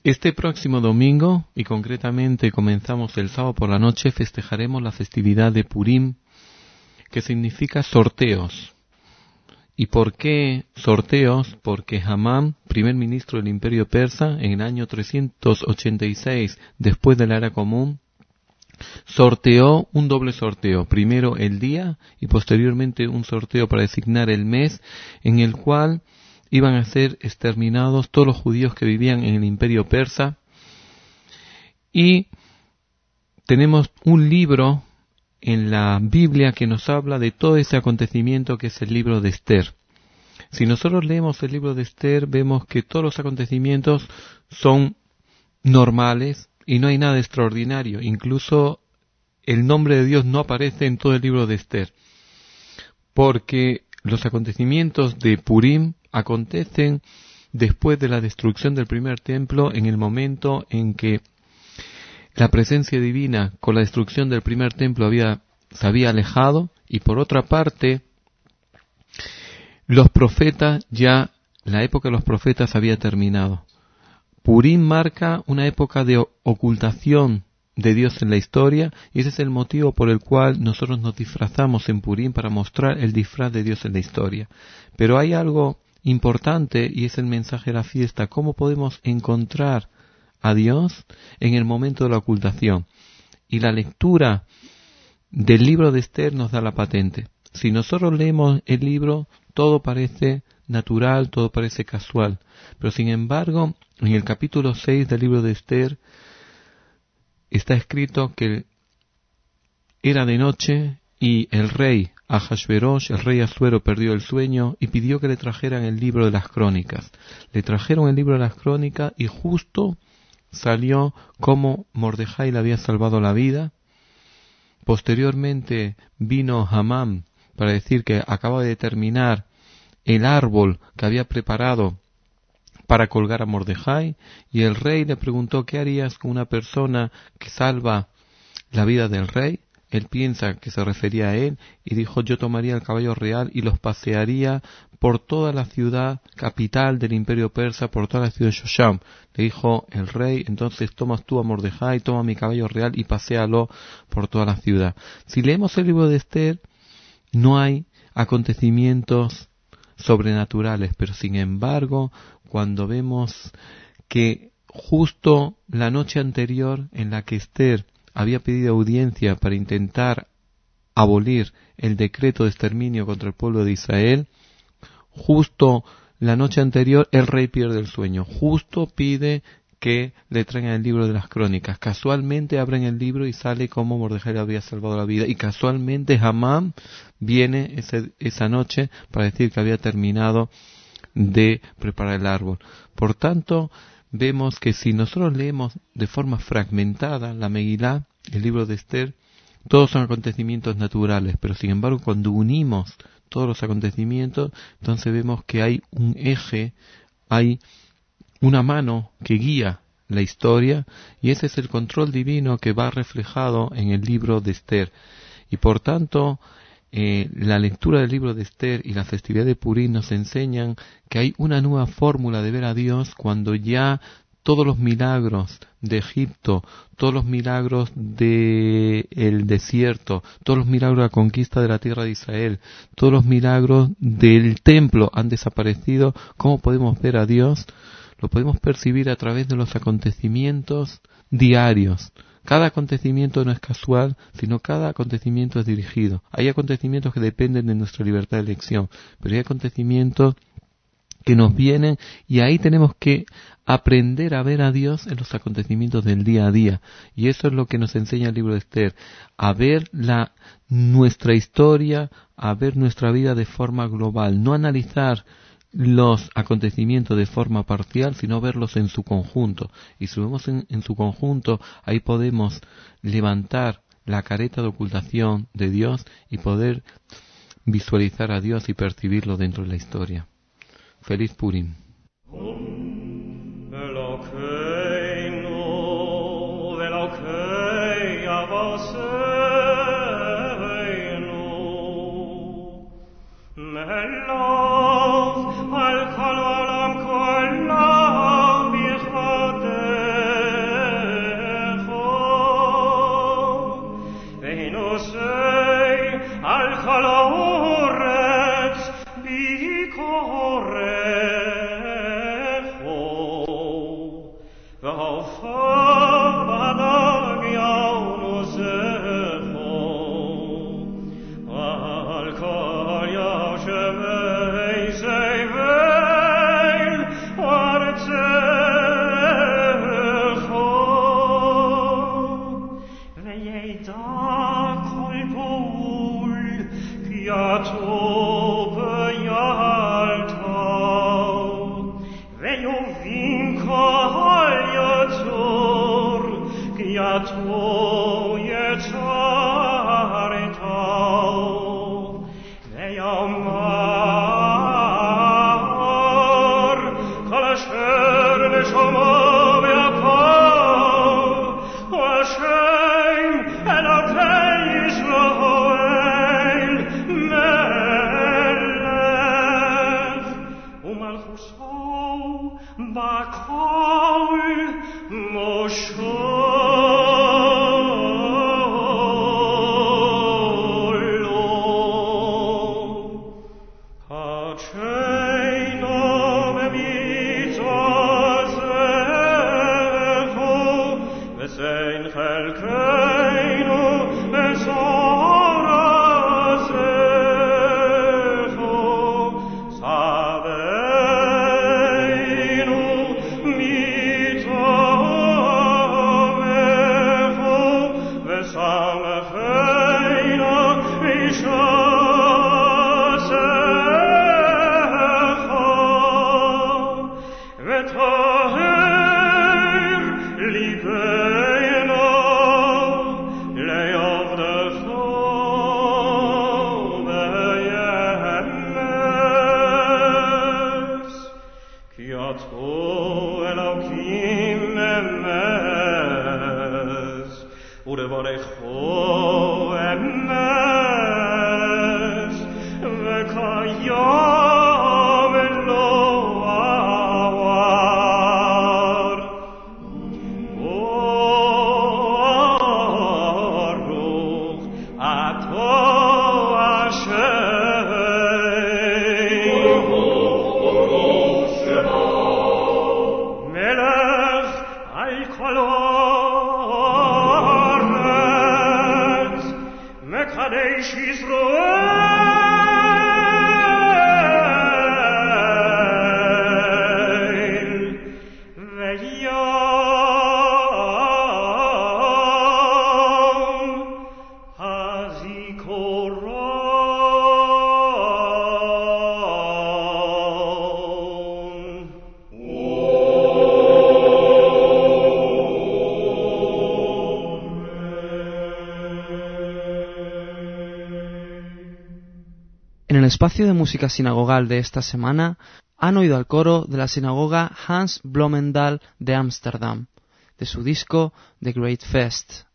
Este próximo domingo, y concretamente comenzamos el sábado por la noche, festejaremos la festividad de Purim, que significa sorteos. ¿Y por qué sorteos? Porque Hamán, primer ministro del Imperio Persa, en el año 386 después de la Era Común, sorteó un doble sorteo. Primero el día y posteriormente un sorteo para designar el mes en el cual iban a ser exterminados todos los judíos que vivían en el Imperio Persa. Y tenemos un libro en la Biblia que nos habla de todo ese acontecimiento que es el libro de Esther. Si nosotros leemos el libro de Esther, vemos que todos los acontecimientos son normales y no hay nada extraordinario. Incluso el nombre de Dios no aparece en todo el libro de Esther, porque los acontecimientos de Purim acontecen después de la destrucción del primer templo, en el momento en que la presencia divina con la destrucción del primer templo se había alejado, y por otra parte, los profetas la época de los profetas había terminado. Purim marca una época de ocultación de Dios en la historia, y ese es el motivo por el cual nosotros nos disfrazamos en Purim, para mostrar el disfraz de Dios en la historia. Pero hay algo importante, y es el mensaje de la fiesta: ¿cómo podemos encontrar a Dios en el momento de la ocultación? Y la lectura del libro de Esther nos da la patente. Si nosotros leemos el libro, todo parece natural, todo parece casual. Pero sin embargo, en el capítulo 6 del libro de Esther está escrito que era de noche y el rey Ahasverosh, el rey Asuero, perdió el sueño y pidió que le trajeran el libro de las crónicas. Le trajeron el libro de las crónicas y justo salió cómo Mordejai le había salvado la vida. Posteriormente vino Hamán para decir que acaba de terminar el árbol que había preparado para colgar a Mordejai, y el rey le preguntó: ¿qué harías con una persona que salva la vida del rey? Él piensa que se refería a él y dijo: yo tomaría el caballo real y los pasearía por toda la ciudad capital del Imperio Persa, por toda la ciudad de Shosham. Le dijo el rey: entonces tomas tú a Mordejai, toma mi caballo real y paséalo por toda la ciudad. Si leemos el libro de Esther, no hay acontecimientos sobrenaturales, pero sin embargo, cuando vemos que justo la noche anterior en la que Esther había pedido audiencia para intentar abolir el decreto de exterminio contra el pueblo de Israel, justo la noche anterior el rey pierde el sueño, justo pide que le traigan el libro de las crónicas. Casualmente abren el libro y sale como Mordejai le había salvado la vida, y casualmente Hamán viene esa noche para decir que había terminado de preparar el árbol. Por tanto, vemos que si nosotros leemos de forma fragmentada la Megilá, el libro de Esther, todos son acontecimientos naturales, pero sin embargo cuando unimos todos los acontecimientos, entonces vemos que hay un eje, hay una mano que guía la historia, y ese es el control divino que va reflejado en el libro de Esther. Y por tanto, la lectura del libro de Esther y la festividad de Purim nos enseñan que hay una nueva fórmula de ver a Dios cuando ya todos los milagros de Egipto, todos los milagros del desierto, todos los milagros de la conquista de la tierra de Israel, todos los milagros del templo han desaparecido. ¿Cómo podemos ver a Dios? Lo podemos percibir a través de los acontecimientos diarios. Cada acontecimiento no es casual, sino cada acontecimiento es dirigido. Hay acontecimientos que dependen de nuestra libertad de elección, pero hay acontecimientos que nos vienen, y ahí tenemos que aprender a ver a Dios en los acontecimientos del día a día. Y eso es lo que nos enseña el libro de Esther, a ver nuestra historia, a ver nuestra vida de forma global, no analizar los acontecimientos de forma parcial, sino verlos en su conjunto. Y si lo vemos en su conjunto, ahí podemos levantar la careta de ocultación de Dios y poder visualizar a Dios y percibirlo dentro de la historia. Feliz Purim. Al En el espacio de música sinagogal de esta semana han oído al coro de la sinagoga Hans Bloemendaal de Ámsterdam, de su disco The Great Fest.